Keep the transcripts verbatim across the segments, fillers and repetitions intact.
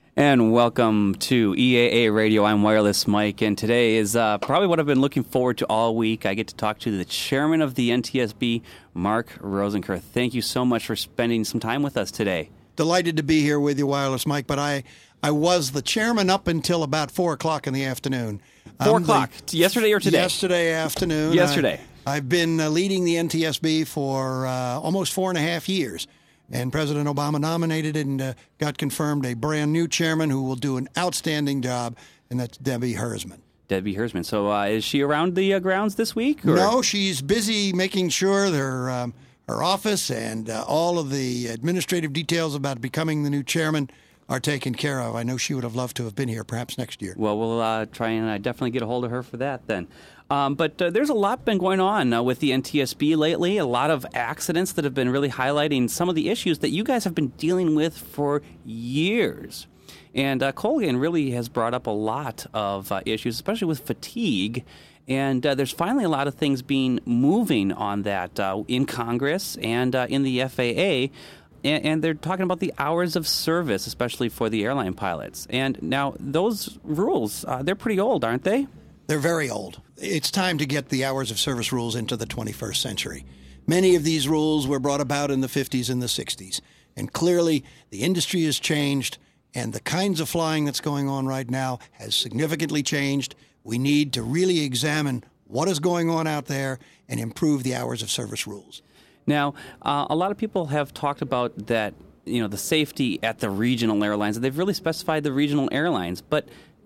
And welcome to E A A Radio. I'm Wireless Mike, and today is uh, probably what I've been looking forward to all week. I get to talk to the chairman of the N T S B, Mark Rosenkerth. Thank you so much for spending some time with us today. Delighted to be here with you, Wireless Mike, but I, I was the chairman up until about four o'clock in the afternoon. four I'm o'clock? The, yesterday or today? Yesterday afternoon. Yesterday. I, I've been uh, leading the N T S B for uh, almost four and a half years. And President Obama nominated and uh, got confirmed a brand new chairman who will do an outstanding job, and that's Debbie Hersman. Debbie Hersman. So uh, is she around the uh, grounds this week? Or? No, she's busy making sure her, um, her office and uh, all of the administrative details about becoming the new chairman are taken care of. I know she would have loved to have been here perhaps next year. Well, we'll uh, try and uh, definitely get a hold of her for that then. Um, but uh, there's a lot been going on uh, with the N T S B lately, a lot of accidents that have been really highlighting some of the issues that you guys have been dealing with for years. And uh, Colgan really has brought up a lot of uh, issues, especially with fatigue. And uh, there's finally a lot of things being moving on that uh, in Congress and uh, in the F A A. And, and they're talking about the hours of service, especially for the airline pilots. And now those rules, uh, they're pretty old, aren't they? They're very old. It's time to get the hours of service rules into the twenty-first century. Many of these rules were brought about in the fifties and the sixties. And clearly, the industry has changed, and the kinds of flying that's going on right now has significantly changed. We need to really examine what is going on out there and improve the hours of service rules. Now, uh, a lot of people have talked about that, you know, the safety at the regional airlines. They've really specified the regional airlines, but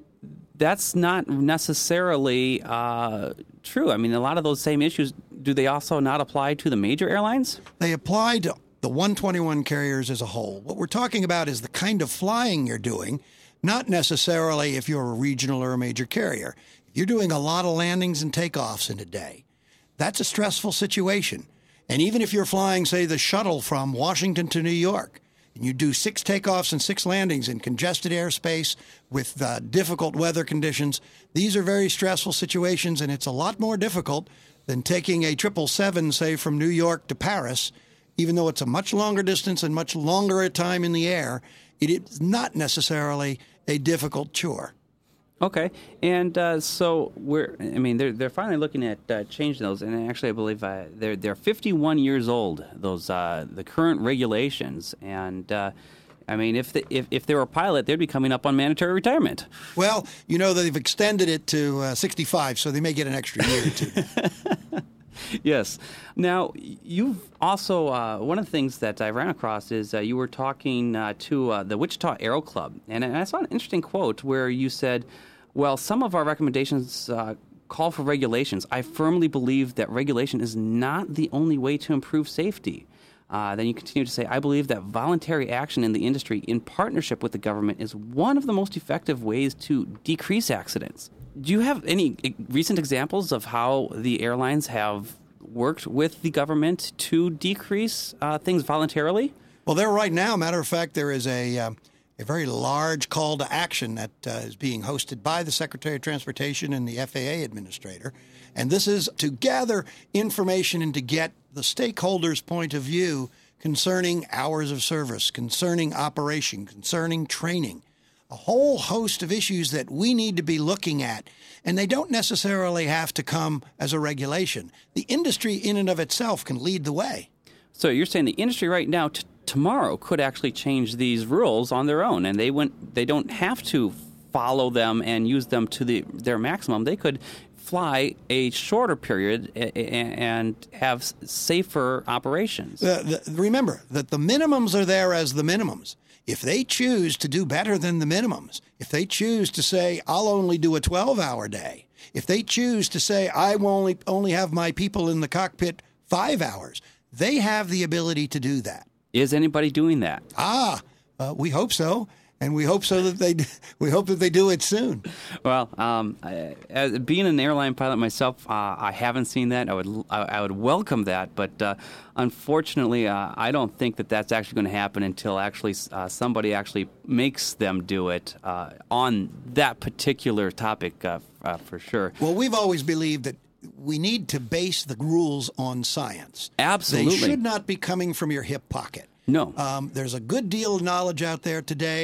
that's not necessarily uh, true. I mean, a lot of those same issues, do they also not apply to the major airlines? They apply to the one twenty-one carriers as a whole. What we're talking about is the kind of flying you're doing, not necessarily if you're a regional or a major carrier. If you're doing a lot of landings and takeoffs in a day, that's a stressful situation. And even if you're flying, say, the shuttle from Washington to New York, and you do six takeoffs and six landings in congested airspace with uh, difficult weather conditions, these are very stressful situations, and it's a lot more difficult than taking a triple seven, say, from New York to Paris. Even though it's a much longer distance and much longer a time in the air, it is not necessarily a difficult chore. Okay, and uh, so we're, I mean, they're they're finally looking at uh, changing those, and actually I believe uh, they're they're fifty-one years old, those uh, the current regulations, and uh, I mean, if, the, if if they were a pilot, they'd be coming up on mandatory retirement. Well, you know, they've extended it to uh, sixty-five, so they may get an extra year or two. Yes. Now, you've also, uh, one of the things that I ran across is uh, you were talking uh, to uh, the Wichita Aero Club, and I saw an interesting quote where you said, well, some of our recommendations uh, call for regulations. I firmly believe that regulation is not the only way to improve safety. Uh, then you continue to say, I believe that voluntary action in the industry in partnership with the government is one of the most effective ways to decrease accidents. Do you have any recent examples of how the airlines have worked with the government to decrease uh, things voluntarily? Well, there right now, matter of fact, there is a, uh, a very large call to action that uh, is being hosted by the Secretary of Transportation and the F A A administrator. And this is to gather information and to get the stakeholders' point of view concerning hours of service, concerning operation, concerning training. A whole host of issues that we need to be looking at, and they don't necessarily have to come as a regulation. The industry in and of itself can lead the way. So you're saying the industry right now, t- tomorrow, could actually change these rules on their own, and they wouldn't, they don't have to follow them and use them to the, their maximum. They could fly a shorter period and have safer operations. Uh, the, remember that the minimums are there as the minimums. If they choose to do better than the minimums, if they choose to say, I'll only do a twelve-hour day, if they choose to say, I will only, only have my people in the cockpit five hours, they have the ability to do that. Is anybody doing that? Ah, uh, we hope so. And we hope so that they we hope that they do it soon. Well, um, I, as, being an airline pilot myself, uh, I haven't seen that. I would I, I would welcome that, but uh, unfortunately, uh, I don't think that that's actually going to happen until actually uh, somebody actually makes them do it uh, on that particular topic, uh, uh, for sure. Well, we've always believed that we need to base the rules on science. Absolutely, they should not be coming from your hip pocket. No. Um, there's a good deal of knowledge out there today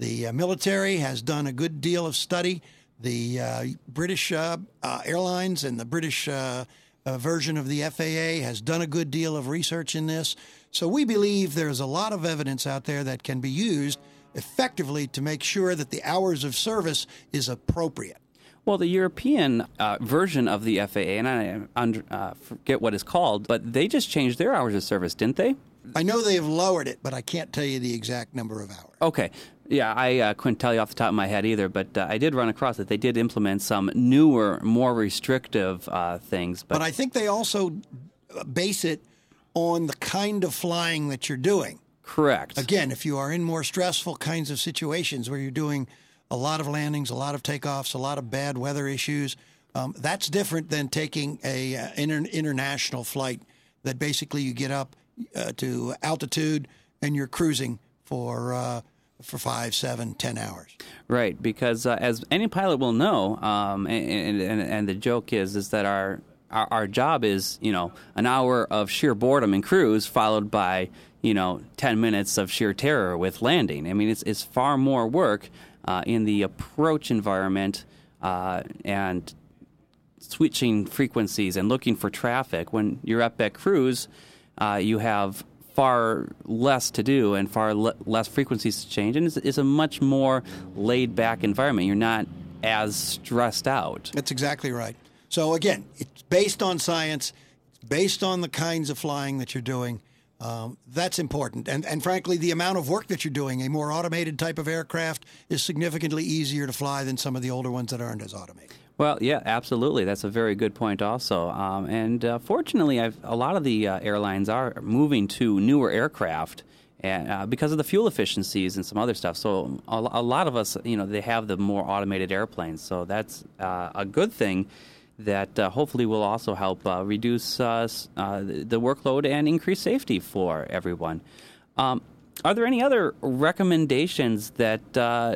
The uh, military has done a good deal of study. The uh, British uh, uh, Airlines and the British uh, uh, version of the F A A has done a good deal of research in this. So we believe there's a lot of evidence out there that can be used effectively to make sure that the hours of service is appropriate. Well, the European uh, version of the F A A, and I under, uh, forget what it's called, but they just changed their hours of service, didn't they? I know they've lowered it, but I can't tell you the exact number of hours. Okay. Yeah, I uh, couldn't tell you off the top of my head either, but uh, I did run across it. They did implement some newer, more restrictive uh, things. But, but I think they also base it on the kind of flying that you're doing. Correct. Again, if you are in more stressful kinds of situations where you're doing a lot of landings, a lot of takeoffs, a lot of bad weather issues, um, that's different than taking a uh, inter- international flight that basically you get up uh, to altitude and you're cruising for uh, for five, seven, ten hours. Right, because uh, as any pilot will know, um, and, and and the joke is is that our, our our job is, you know, an hour of sheer boredom and cruise followed by, you know, ten minutes of sheer terror with landing. I mean, it's it's far more work uh, in the approach environment uh, and switching frequencies and looking for traffic. When you're up at cruise, uh, you have far less to do and far le- less frequencies to change, and it's, it's a much more laid-back environment. You're not as stressed out. That's exactly right. So again, it's based on science, it's based on the kinds of flying that you're doing. Um, that's important. And, and frankly, the amount of work that you're doing, a more automated type of aircraft is significantly easier to fly than some of the older ones that aren't as automated. Well, yeah, absolutely. That's a very good point also. Um, and uh, fortunately, I've, a lot of the uh, airlines are moving to newer aircraft and, uh, because of the fuel efficiencies and some other stuff. So a, a lot of us, you know, they have the more automated airplanes. So that's uh, a good thing that uh, hopefully will also help uh, reduce uh, uh, the workload and increase safety for everyone. Um, are there any other recommendations that uh,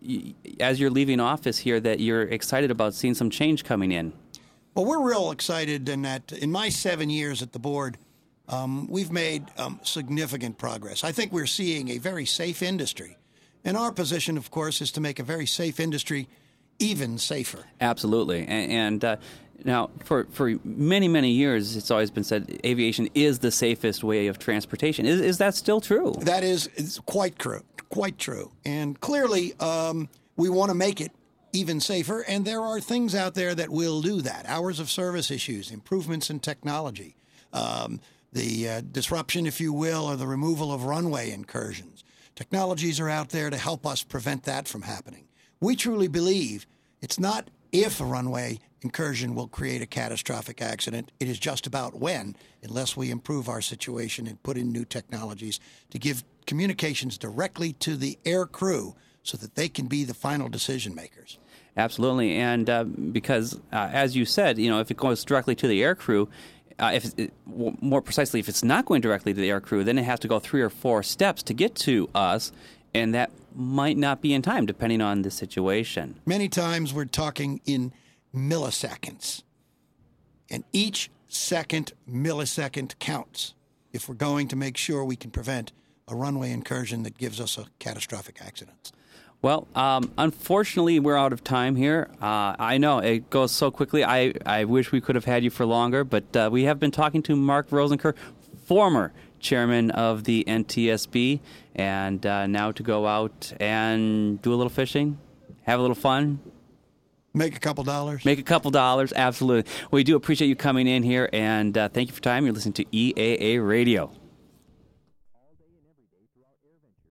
as you're leaving office here, that you're excited about seeing some change coming in? Well, we're real excited in that in my seven years at the board, um, we've made um, significant progress. I think we're seeing a very safe industry. And our position, of course, is to make a very safe industry even safer. Absolutely. And, and uh, now, for, for many, many years, it's always been said aviation is the safest way of transportation. Is, is that still true? That is, is quite true. Quite true. And clearly, um, we want to make it even safer, and there are things out there that will do that. Hours of service issues, improvements in technology, um, the uh, disruption, if you will, or the removal of runway incursions. Technologies are out there to help us prevent that from happening. We truly believe it's not if a runway incursion will create a catastrophic accident. It is just about when, unless we improve our situation and put in new technologies to give communications directly to the air crew so that they can be the final decision makers. Absolutely. And uh, because, uh, as you said, you know, if it goes directly to the air crew, uh, if it, more precisely, if it's not going directly to the air crew, then it has to go three or four steps to get to us, and that might not be in time, depending on the situation. Many times we're talking in milliseconds, and each second millisecond counts if we're going to make sure we can prevent a runway incursion that gives us a catastrophic accident. Well, um, unfortunately, we're out of time here. Uh, I know it goes so quickly. I, I wish we could have had you for longer, but uh, we have been talking to Mark Rosenker, former chairman of the N T S B, and uh, now to go out and do a little fishing, have a little fun. Make a couple dollars. Make a couple dollars, absolutely. We do appreciate you coming in here, and uh, thank you for your time. You're listening to E A A Radio.